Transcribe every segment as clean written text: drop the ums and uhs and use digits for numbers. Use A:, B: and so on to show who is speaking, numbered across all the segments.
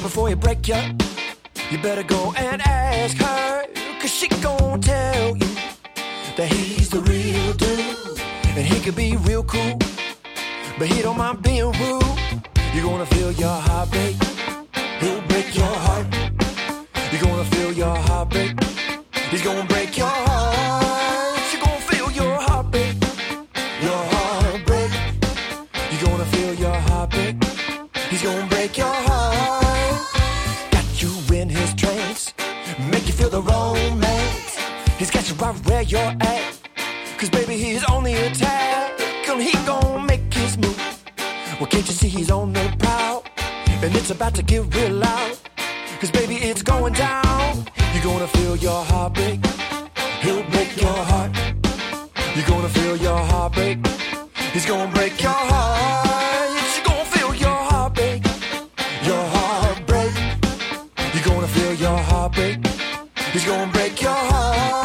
A: before you break ya, you better go and ask her, 'cause she gon' tell you that he's the real dude, and he could be real cool, but he don't mind being rude. You're gonna feel your heart break, he'll break your heart. You're gonna feel your heart break, he's gonna break your heart. You're gonna feel your heart break, your heart break. You're gonna feel your heart break, he's gonna break your heart. Got you in his trance, make you feel the romance. He's got you right where you're at, 'cause baby he's on the attack, and he gon' make his move. Well, can't you see he's on the prowl, and it's about to get real loud, 'cause baby it's going down. You're gonna feel your heart break, he'll break your heart. You're gonna feel your heart break, he's gonna break your heart. You're gonna feel your heart break, your heart break. You're gonna feel your heart break, he's gonna break your heart.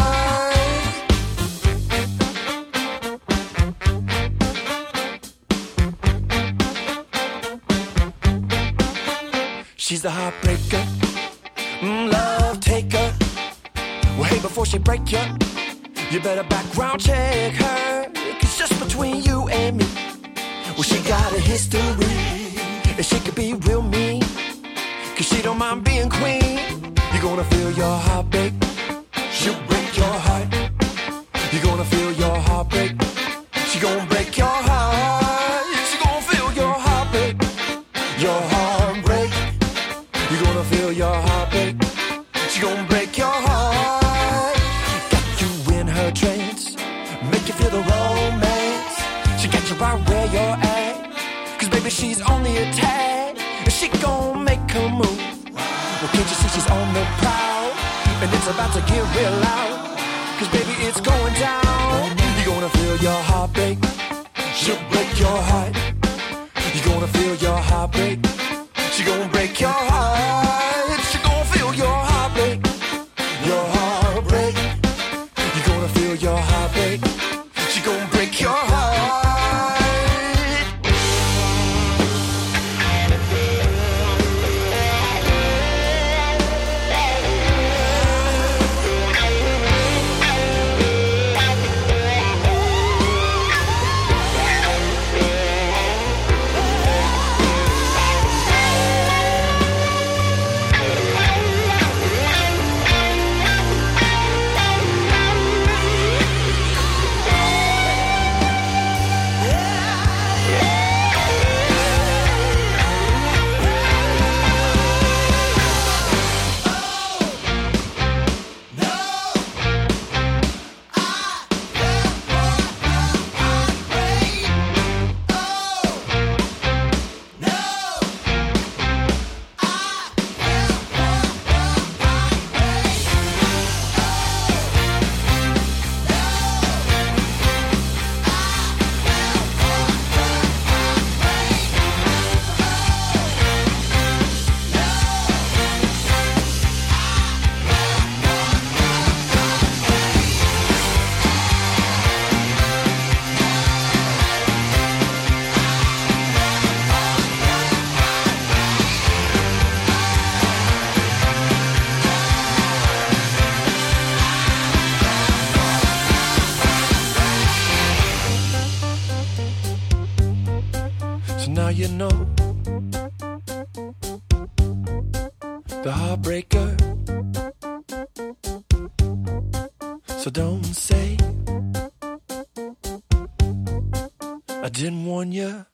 A: She's the heartbreaker, love taker. Well, hey, before she break you, you better background check her, 'cause just between you and me, well, she got a history, and she could be real mean, 'cause she don't mind being queen. You're gonna feel your heart break, she'll break your heart. You're gonna feel your heart break, she gonna break your heart. She gonna feel your heart break, your heart break. You're gonna feel your heart break, she gonna break your heart. Got you in her trance, make you feel the romance. She got you right where you're at, 'cause baby she's on the attack, and she gon' make her move. Well, can't you see she's on the prowl, and it's about to get real loud, 'cause baby it's going down. You're gonna feel your heart break, she'll break your heart. You're gonna feel your heart break, she gonna break your heart. She gonna feel your heart break, your heart break. You're gonna feel your heart break, she gonna break your heart. Now you know the heartbreaker, so don't say I didn't warn you.